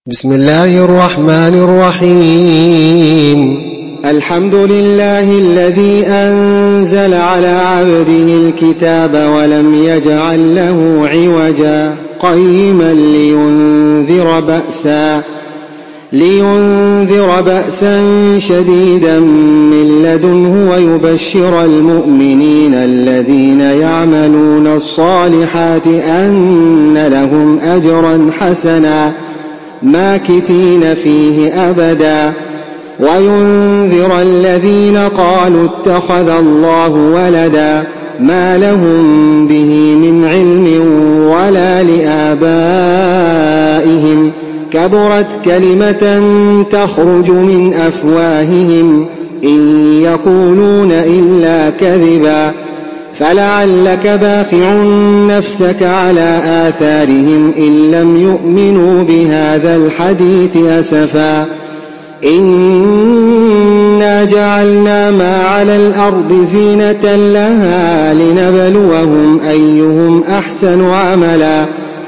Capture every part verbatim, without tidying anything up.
بسم الله الرحمن الرحيم. الحمد لله الذي أنزل على عبده الكتاب ولم يجعل له عوجا قيما لينذر بأسا لينذر بأسا شديدا من لدنه ويبشر المؤمنين الذين يعملون الصالحات أن لهم أجرا حسنا ماكثين فيه أبدا وينذر الذين قالوا اتخذ الله ولدا ما لهم به من علم ولا لآبائهم كبرت كلمة تخرج من أفواههم إن يقولون إلا كذبا فلعلك باخع نفسك على آثارهم إن لم يؤمنوا بهذا الحديث أسفا إنا جعلنا ما على الأرض زينة لها لنبلوهم أيهم أحسن عملا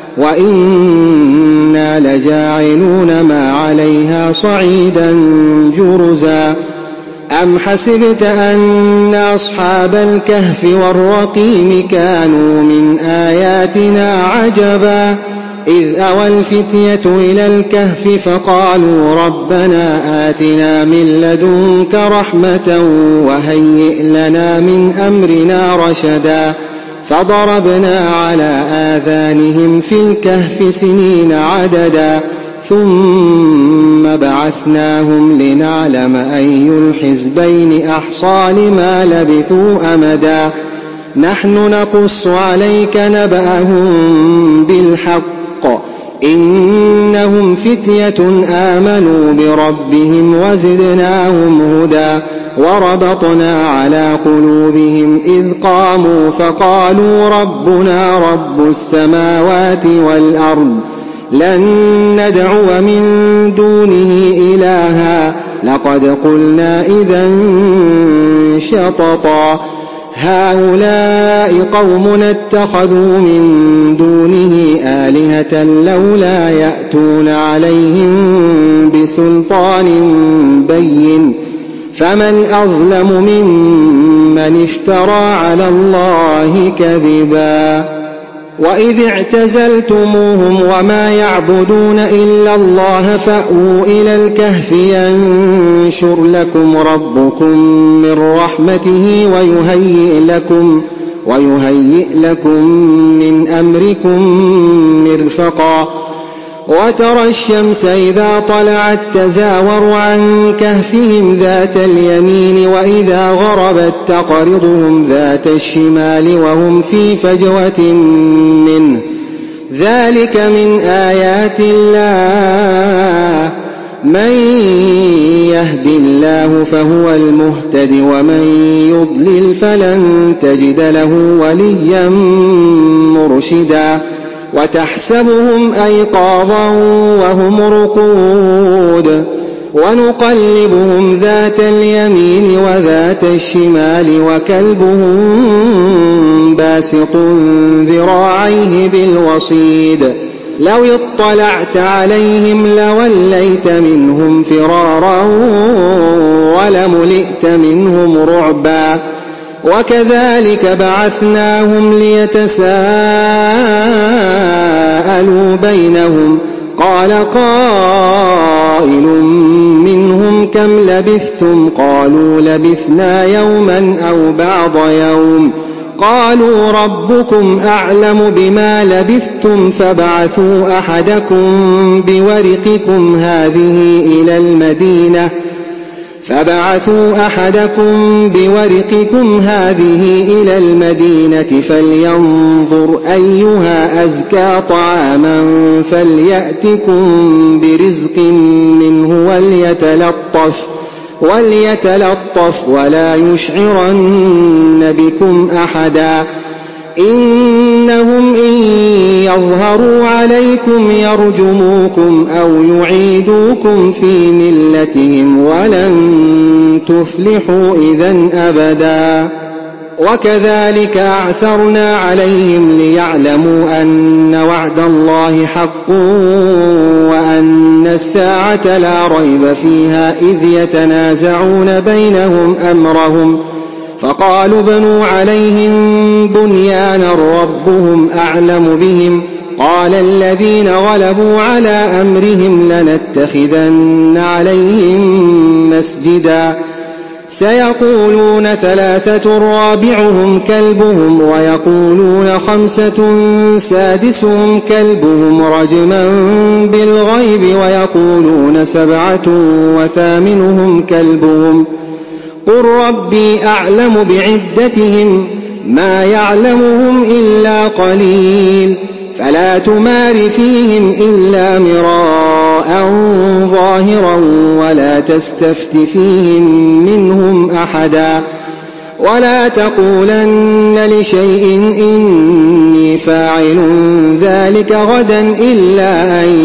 وإنا لجاعلون ما عليها صعيدا جرزا أم حسبت أن أصحاب الكهف والرقيم كانوا من آياتنا عجبا إذ أوى الفتية إلى الكهف فقالوا ربنا آتنا من لدنك رحمة وهيئ لنا من أمرنا رشدا فضربنا على آذانهم في الكهف سنين عددا ثم بعثناهم لنعلم أي الحزبين أحصى لما لبثوا أمدا نحن نقص عليك نبأهم بالحق إنهم فتية آمنوا بربهم وزدناهم هدى وربطنا على قلوبهم إذ قاموا فقالوا ربنا رب السماوات والأرض لن ندعو من دونه إلها لقد قلنا إذا شططا هؤلاء قومنا اتخذوا من دونه آلهة لولا يأتون عليهم بسلطان بين فمن أظلم ممن افترى على الله كذبا وإذ اعتزلتموهم وما يعبدون إلا الله فأووا إلى الكهف ينشر لكم ربكم من رحمته ويهيئ لكم, ويهيئ لكم من أمركم مرفقا وترى الشمس إذا طلعت تزاور عن كهفهم ذات اليمين وإذا غربت تقرضهم ذات الشمال وهم في فجوة منه ذلك من آيات الله من يهد الله فهو المهتد ومن يضلل فلن تجد له وليا مرشدا وتحسبهم أيقاظا وهم رقود ونقلبهم ذات اليمين وذات الشمال وكلبهم باسط ذراعيه بالوصيد لو اطلعت عليهم لوليت منهم فرارا ولملئت منهم رعبا وكذلك بعثناهم ليتساءلوا بينهم قال قائل منهم كم لبثتم قالوا لبثنا يوما أو بعض يوم قالوا ربكم أعلم بما لبثتم فابعثوا أحدكم بورقكم هذه إلى المدينة فبعثوا أحدكم بورقكم هذه إلى المدينة فلينظر أيها أزكى طعاما فليأتكم برزق منه وليتلطف, وليتلطف ولا يشعرن بكم أحدا إنهم إن يظهروا عليكم يرجموكم أو يعيدوكم في ملتهم ولن تفلحوا إذن أبدا وكذلك أعثرنا عليهم ليعلموا أن وعد الله حق وأن الساعة لا ريب فيها إذ يتنازعون بينهم أمرهم فقالوا ابنوا عليهم بنيانا ربهم أعلم بهم قال الذين غلبوا على أمرهم لنتخذن عليهم مسجدا سيقولون ثلاثة رابعهم كلبهم ويقولون خمسة سادسهم كلبهم رجما بالغيب ويقولون سبعة وثامنهم كلبهم قل ربي أعلم بعدتهم ما يعلمهم إلا قليل فلا تمار فيهم إلا مراء ظاهرا ولا تستفت فيهم منهم أحدا ولا تقولن لشيء إني فاعل ذلك غدا إلا أن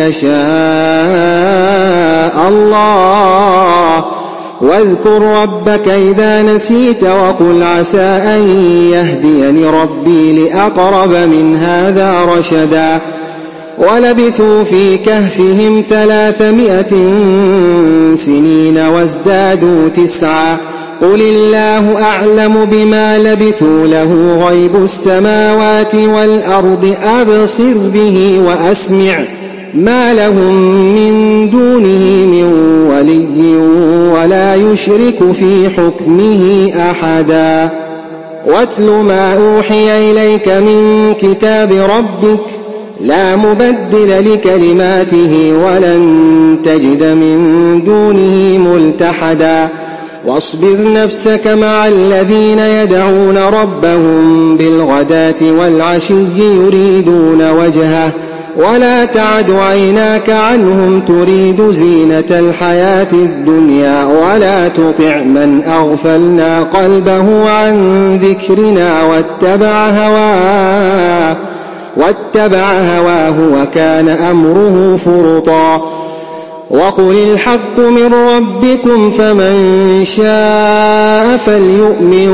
يشاء الله واذكر ربك إذا نسيت وقل عسى أن يهديني ربي لأقرب من هذا رشدا ولبثوا في كهفهم ثلاثمائة سنين وازدادوا تسعا قل الله أعلم بما لبثوا له غيب السماوات والأرض أبصر به وأسمع ما لهم من دونه من ولي ولا يشرك في حكمه أحدا واتل ما أوحي إليك من كتاب ربك لا مبدل لكلماته ولن تجد من دونه ملتحدا واصبر نفسك مع الذين يدعون ربهم بالغداة والعشي يريدون وجهه ولا تعد عيناك عنهم تريد زينة الحياة الدنيا ولا تطع من أغفلنا قلبه عن ذكرنا واتبع هواه واتبع هواه وكان أمره فرطا وقل الحق من ربكم فمن شاء فليؤمن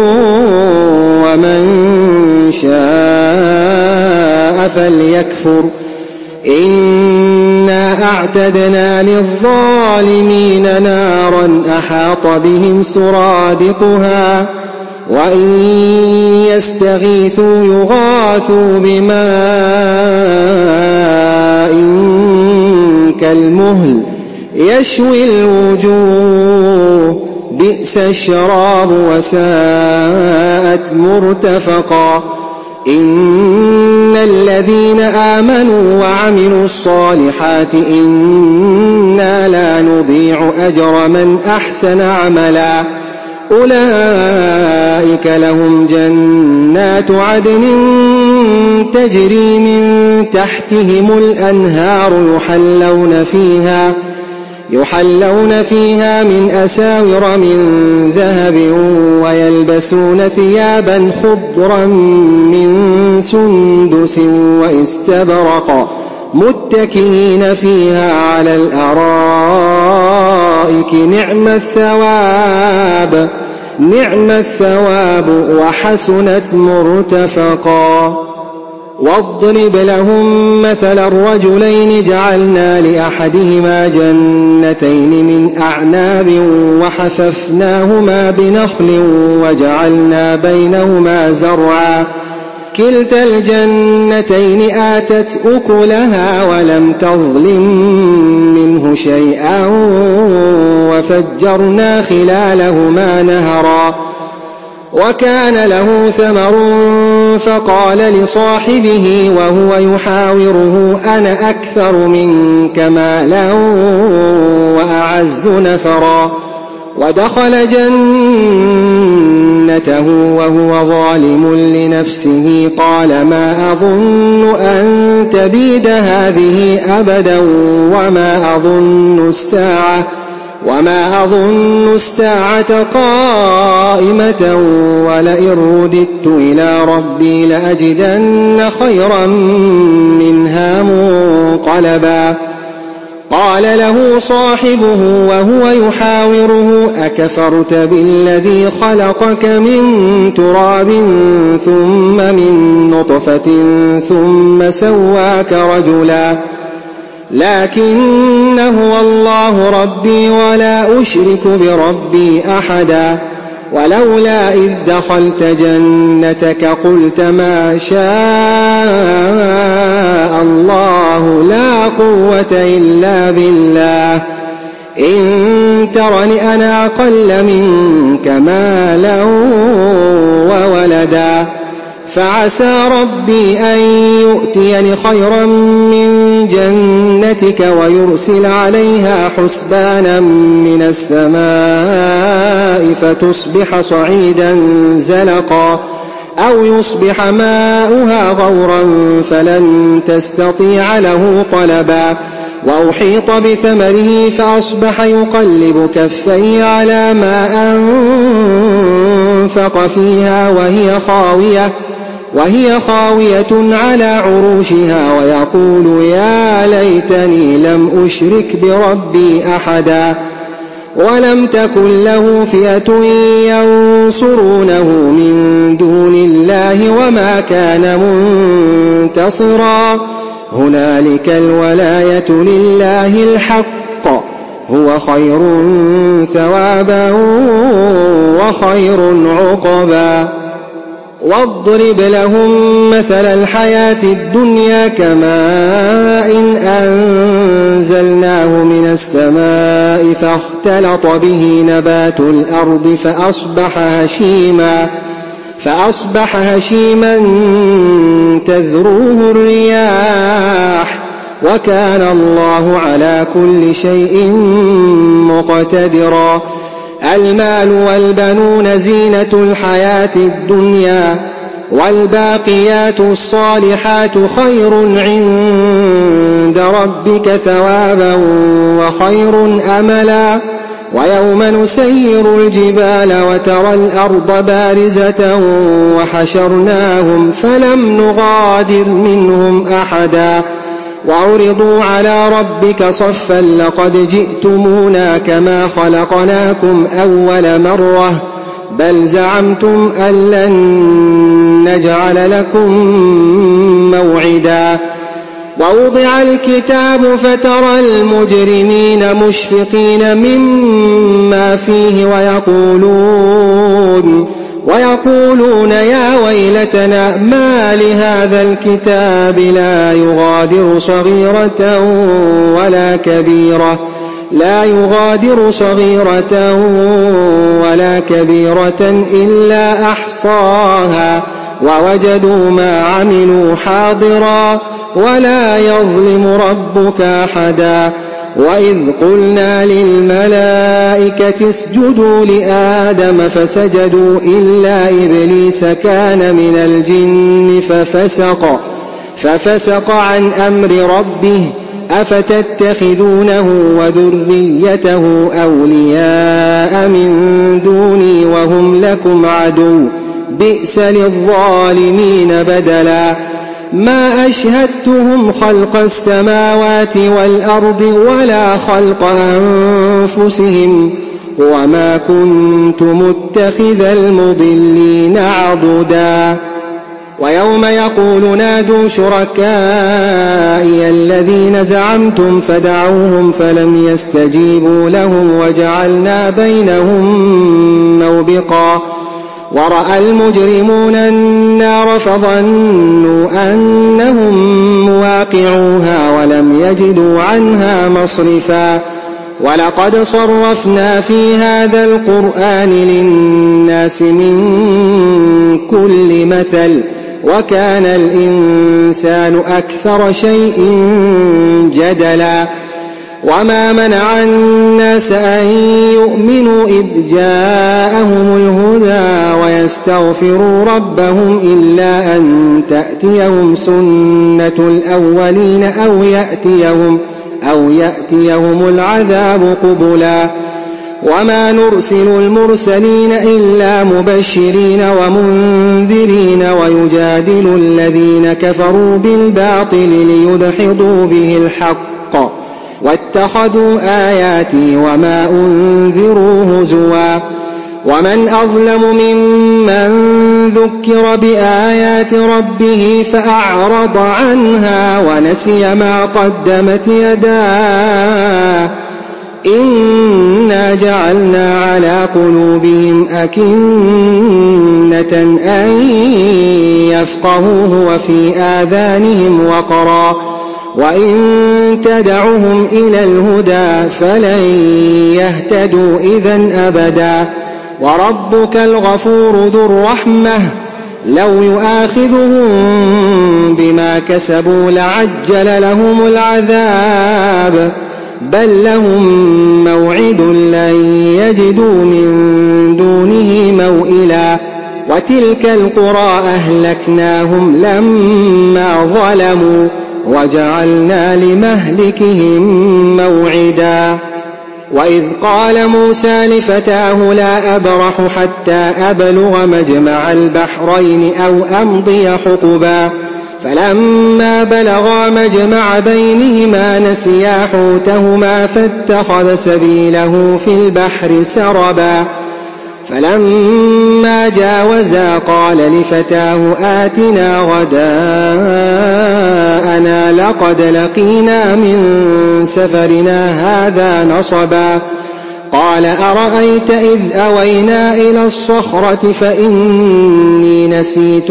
ومن شاء فليكفر إنا أعتدنا للظالمين نارا أحاط بهم سرادقها وإن يستغيثوا يغاثوا بماء كالمهل يشوي الوجوه بئس الشراب وساءت مرتفقا إن الذين آمنوا وعملوا الصالحات إنا لا نضيع أجر من أحسن عملا أولئك لهم جنات عدن تجري من تحتهم الأنهار يحلون فيها يحلون فيها من أساور من ذهب ويلبسون ثيابا خضرا من سندس واستبرق متكئين فيها على الأرائك نعم الثواب نعم الثواب وحسنت مرتفقا واضرب لهم مثل الرجلين جعلنا لأحدهما جنتين من أعناب وحففناهما بنخل وجعلنا بينهما زرعا كلتا الجنتين آتت أكلها ولم تظلم منه شيئا وفجرنا خلالهما نهرا وكان له ثمر فقال لصاحبه وهو يحاوره أنا أكثر منك مالا وأعز نفرا ودخل جنته وهو ظالم لنفسه قال ما أظن أن تبيد هذه أبدا وما أظن الساعة وما أظن الساعة قائمة ولئن رددت إلى ربي لأجدن خيرا منها منقلبا قال له صاحبه وهو يحاوره أكفرت بالذي خلقك من تراب ثم من نطفة ثم سواك رجلا لكن هو الله ربي ولا أشرك بربي أحدا ولولا إذ دخلت جنتك قلت ما شاء الله لا قوة إلا بالله إن ترني أنا أقل منك مالا وولدا فعسى ربي أن يؤتيني خيرا من جنتك ويرسل عليها حسبانا من السماء فتصبح صعيدا زلقا أو يصبح ماؤها غورا فلن تستطيع له طلبا وأحيط بثمره فأصبح يقلب كفيه على ما أنفق فيها وهي خاوية وهي خاوية على عروشها ويقول يا ليتني لم أشرك بربي أحدا ولم تكن له فئة ينصرونه من دون الله وما كان منتصرا هنالك الولاية لله الحق هو خير ثوابا وخير عقبا واضرب لهم مثل الحياة الدنيا كماء إن أنزلناه من السماء فاختلط به نبات الأرض فأصبح هشيما فأصبح هشيما تذروه الرياح وكان الله على كل شيء مقتدرا المال والبنون زينة الحياة الدنيا والباقيات الصالحات خير عند ربك ثوابا وخير أملا ويوم نسير الجبال وترى الأرض بارزة وحشرناهم فلم نغادر منهم أحدا وعرضوا على ربك صفا لقد جئتمونا كما خلقناكم أول مرة بل زعمتم أن لن نجعل لكم موعدا ووضع الكتاب فترى المجرمين مشفقين مما فيه ويقولون ويقولون يا ويلتنا ما لهذا الكتاب لا يغادر صغيرة ولا كبيرة لا يغادر صغيرة ولا كبيرة إلا أحصاها ووجدوا ما عملوا حاضرا ولا يظلم ربك أحدا وإذ قلنا للملائكة اسجدوا لآدم فسجدوا إلا إبليس كان من الجن ففسق ففسق عن أمر ربه أفتتخذونه وذريته أولياء من دوني وهم لكم عدو بئس للظالمين بدلا ما أشهدتهم خلق السماوات والأرض ولا خلق أنفسهم وما كنت متخذ المضلين عضدا ويوم يقول نادوا شركائي الذين زعمتم فدعوهم فلم يستجيبوا لهم وجعلنا بينهم موبقا ورأى المجرمون النار فظنوا أنهم مواقعوها ولم يجدوا عنها مصرفا ولقد صرفنا في هذا القرآن للناس من كل مثل وكان الإنسان أكثر شيء جدلا وما منع الناس أن يؤمنوا إذ جاءهم الهدى ويستغفروا ربهم إلا أن تأتيهم سنة الأولين أو يأتيهم, أو يأتيهم العذاب قبلا وما نرسل المرسلين إلا مبشرين ومنذرين ويجادل الذين كفروا بالباطل ليدحضوا به الحق واتخذوا آياتي وما أنذروا هزوا ومن أظلم ممن ذكر بآيات ربه فأعرض عنها ونسي ما قدمت يداه إنا جعلنا على قلوبهم أكنة أن يفقهوه وفي آذانهم وقرا وإن تدعهم إلى الهدى فلن يهتدوا إذن أبدا وربك الغفور ذو الرحمة لو يؤاخذهم بما كسبوا لعجل لهم العذاب بل لهم موعد لن يجدوا من دونه موئلا وتلك القرى أهلكناهم لما ظلموا وجعلنا لمهلكهم موعدا وإذ قال موسى لفتاه لا أبرح حتى أبلغ مجمع البحرين أو أمضي حقبا فلما بلغا مجمع بينهما نسيا حوتهما فاتخذ سبيله في البحر سربا فلما جاوزا قال لفتاه آتنا غداءنا لقد لقينا من سفرنا هذا نصبا قال أرأيت إذ أوينا إلى الصخرة فإني نسيت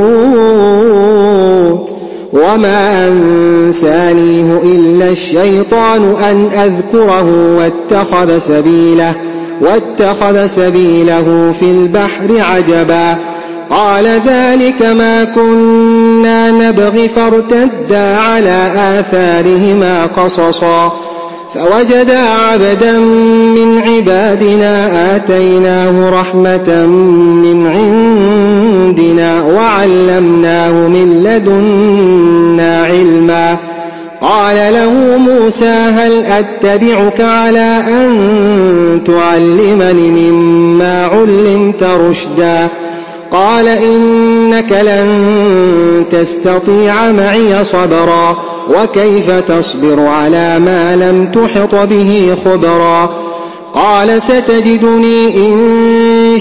الحوت وما أنسانيه إلا الشيطان أن أذكره واتخذ سبيله واتخذ سبيله في البحر عجبا قال ذلك ما كنا نبغي فارتدا على آثارهما قصصا فوجدا عبدا من عبادنا آتيناه رحمة من عندنا وعلمناه من لدنا علما قال له موسى هل أتبعك على أن تعلمني مما علمت رشدا قال إنك لن تستطيع معي صبرا وكيف تصبر على ما لم تحط به خبرا قال ستجدني إن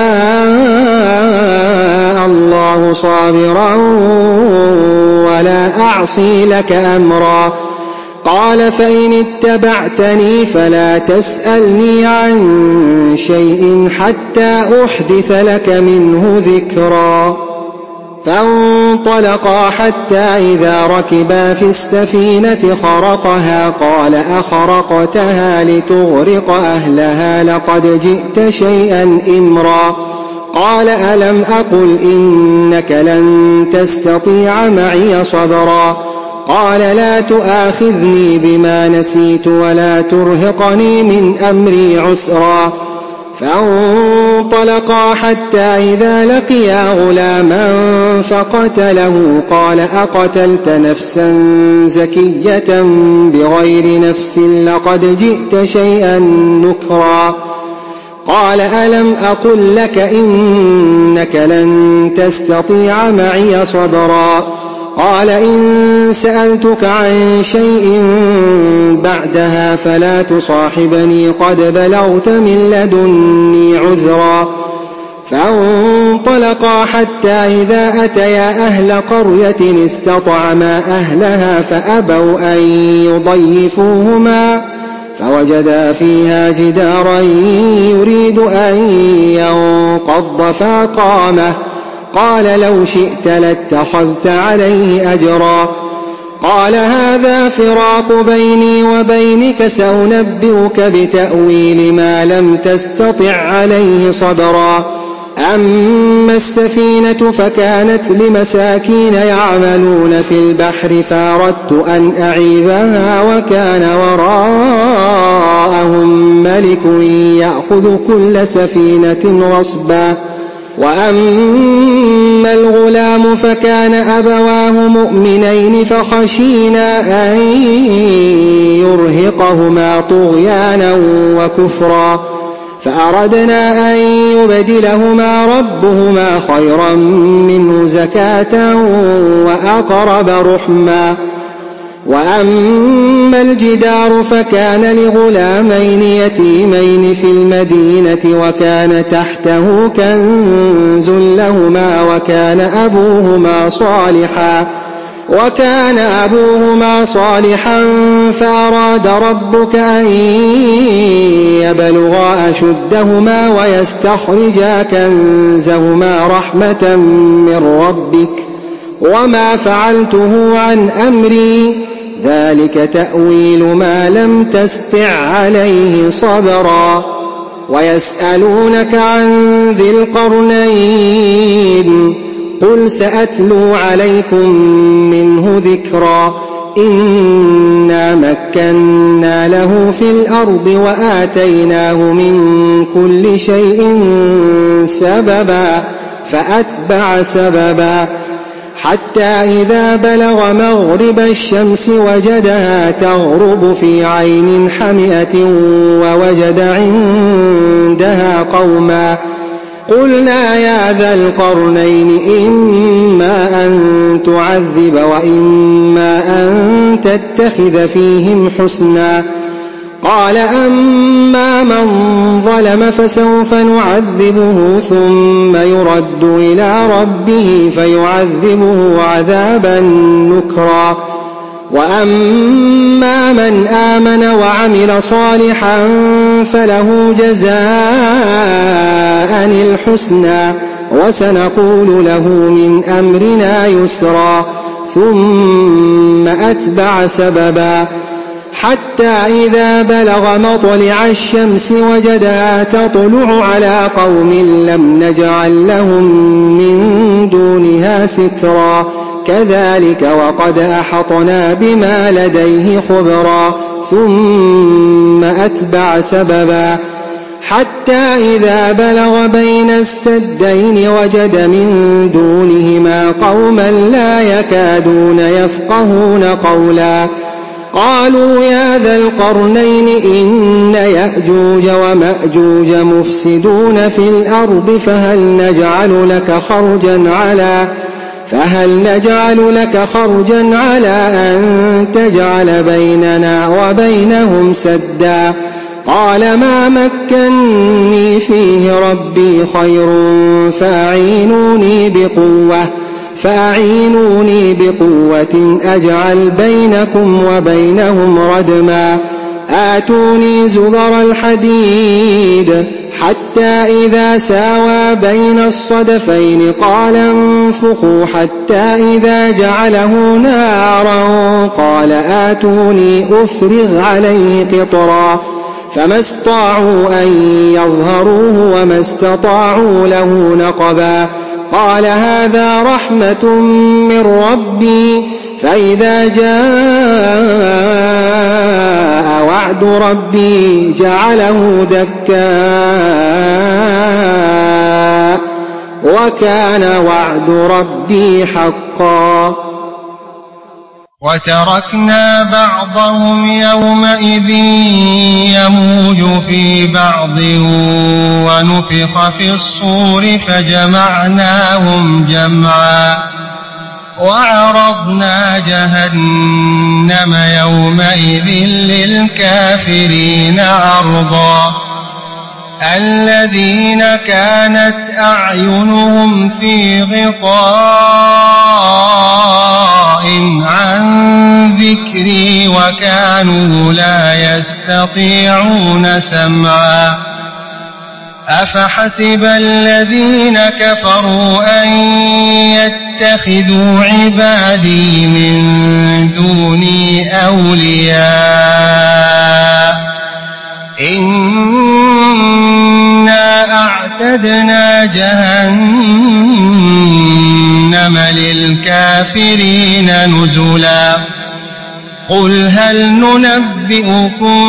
شاء الله صابرا ولا أعصي لك أمرا قال فإن اتبعتني فلا تسألني عن شيء حتى أحدث لك منه ذكرا فانطلقا حتى إذا ركبا في السفينة خرقها قال أخرقتها لتغرق أهلها لقد جئت شيئا إمرا قال ألم أقل إنك لن تستطيع معي صبرا قال لا تؤاخذني بما نسيت ولا ترهقني من أمري عسرا فانطلقا حتى إذا لقيا غلاما فقتله قال أقتلت نفسا زكية بغير نفس لقد جئت شيئا نكرا قال ألم أقل لك إنك لن تستطيع معي صبرا قال إن سألتك عن شيء بعدها فلا تصاحبني قد بلغت من لدني عذرا فانطلقا حتى إذا أتيا أهل قرية استطعما أهلها فأبوا أن يضيفوهما فوجدا فيها جدارا يريد أن ينقض فأقامه قال لو شئت لاتخذت عليه أجرا قال هذا فراق بيني وبينك سأنبئك بتأويل ما لم تستطع عليه صبرا أما السفينة فكانت لمساكين يعملون في البحر فأردت أن أعيبها وكان وراءهم ملك يأخذ كل سفينة غصبا وأما الغلام فكان أبواه مؤمنين فخشينا أن يرهقهما طغيانا وكفرا فأردنا أن يبدلهما ربهما خيرا منه زكاة وأقرب رحما وأما الجدار فكان لغلامين يتيمين في المدينة وكان تحته كنز لهما وكان أبوهما صالحا وكان أبوهما صالحا فأراد ربك أن يبلغا أشدهما ويستخرجا كنزهما رحمة من ربك وما فعلته عن أمري ذلك تأويل ما لم تستع عليه صبرا. ويسألونك عن ذي القرنين قل سأتلو عليكم منه ذكرا إنا مكنا له في الأرض وآتيناه من كل شيء سببا فأتبع سببا حتى إذا بلغ مغرب الشمس وجدها تغرب في عين حمئة ووجد عندها قوما قلنا يا ذا القرنين إما أن تعذب وإما أن تتخذ فيهم حسنا قال أما من ظلم فسوف نعذبه ثم يرد إلى ربه فيعذبه عذابا نكرا وأما من آمن وعمل صالحا فله جزاء الحسنى وسنقول له من أمرنا يسرا ثم أتبع سببا حتى إذا بلغ مطلع الشمس وجدها تطلع على قوم لم نجعل لهم من دونها سترا كذلك وقد أحطنا بما لديه خبرا ثم أتبع سببا حتى إذا بلغ بين السدين وجد من دونهما قوما لا يكادون يفقهون قولا قالوا يا ذا القرنين إن يأجوج ومأجوج مفسدون في الأرض فهل نجعل لك خرجا على فهل نجعل لك خرجا على أن تجعل بيننا وبينهم سدا قال ما مكني فيه ربي خير فأعينوني بقوة فأعينوني بقوة أجعل بينكم وبينهم ردما آتوني زبر الحديد حتى إذا ساوى بين الصدفين قال انفخوا حتى إذا جعله نارا قال آتوني أفرغ عليه قطرا فما استطاعوا أن يظهروه وما استطاعوا له نقبا قال هذا رحمة من ربي فإذا جاء وعد ربي جعله دكاء وكان وعد ربي حقا وتركنا بعضهم يومئذ يموج في بعض ونفخ في الصور فجمعناهم جمعا وعرضنا جهنم يومئذ للكافرين عرضا الذين كانت أعينهم في غطاء عن ذكري وكانوا لا يستطيعون سمعا أفحسب الذين كفروا أن يتخذوا عبادي من دوني أولياء إنا أعتدنا جهنم للكافرين نزلا قل هل ننبئكم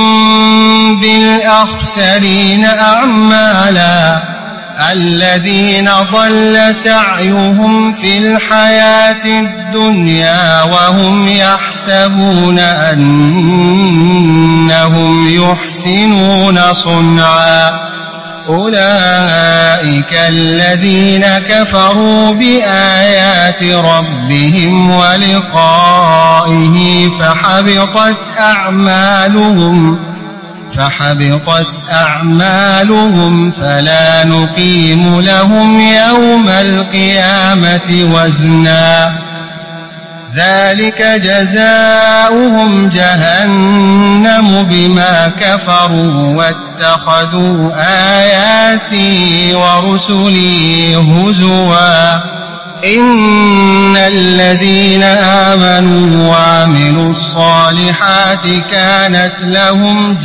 بالأخسرين أعمالا الذين ضل سعيهم في الحياة الدنيا وهم يحسبون أنهم يحسنون صنعا أولئك الذين كفروا بآيات ربهم ولقائه فحبطت أعمالهم فحبطت أعمالهم فلا نقيم لهم يوم القيامة وزنا ذلك جزاؤهم جهنم بما كفروا واتخذوا آياتي ورسلي هزوا إن الذين آمنوا وعملوا الصالحات كانت لهم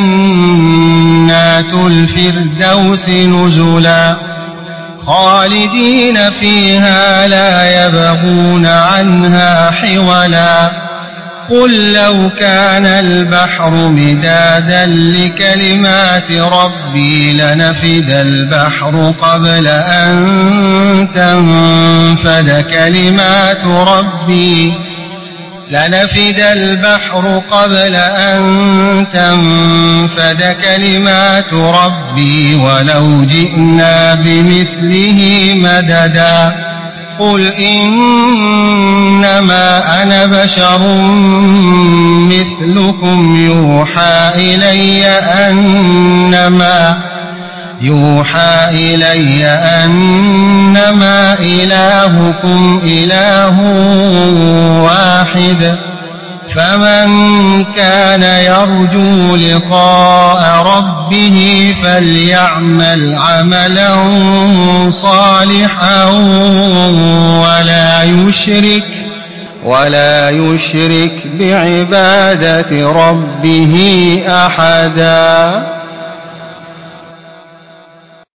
جنات الفردوس نزلا خالدين فيها لا يبغون عنها حولا قل لو كان البحر مدادا لكلمات ربي لنفد البحر قبل أن تنفد كلمات ربي لنفد البحر قبل أن تنفد كلمات ربي ولو جئنا بمثله مددا قل إنما أنا بشر مثلكم يوحى إلي أنما يوحى إلي أنما إلهكم إله واحد فمن كان يرجو لقاء ربه فليعمل عملا صالحا ولا يشرك ولا يشرك بعبادة ربه أحدا.